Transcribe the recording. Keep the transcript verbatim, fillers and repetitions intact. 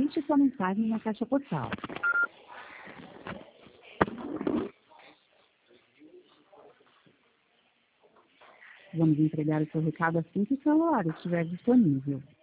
Deixe sua mensagem na caixa postal. Vamos entregar o seu recado assim que o celular estiver disponível.